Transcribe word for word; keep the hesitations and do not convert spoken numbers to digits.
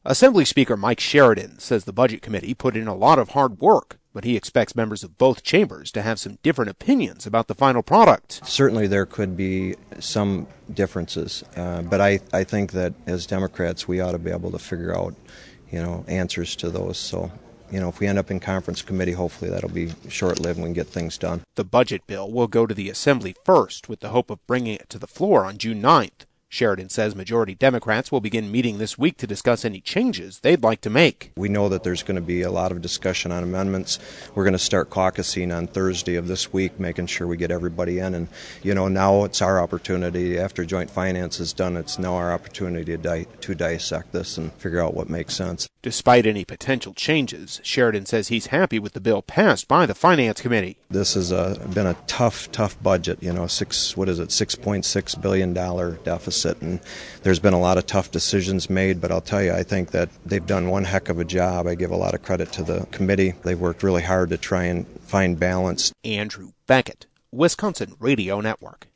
Assembly Speaker Mike Sheridan says the Budget Committee put in a lot of hard work, but he expects members of both chambers to have some different opinions about the final product. Certainly there could be some differences, uh, but I, I think that as Democrats we ought to be able to figure out, you know, answers to those. So, you know, if we end up in conference committee, hopefully that'll be short-lived and we can get things done. The budget bill will go to the Assembly first with the hope of bringing it to the floor on June ninth. Sheridan says majority Democrats will begin meeting this week to discuss any changes they'd like to make. We know that there's going to be a lot of discussion on amendments. We're going to start caucusing on Thursday of this week, making sure we get everybody in. And, you know, now it's our opportunity. After Joint Finance is done, it's now our opportunity to, di- to dissect this and figure out what makes sense. Despite any potential changes, Sheridan says he's happy with the bill passed by the Finance Committee. This has uh, been a tough, tough budget. You know, six, what is it, six point six billion dollars deficit. And there's been a lot of tough decisions made, but I'll tell you, I think that they've done one heck of a job. I give a lot of credit to the committee. They've worked really hard to try and find balance. Andrew Beckett, Wisconsin Radio Network.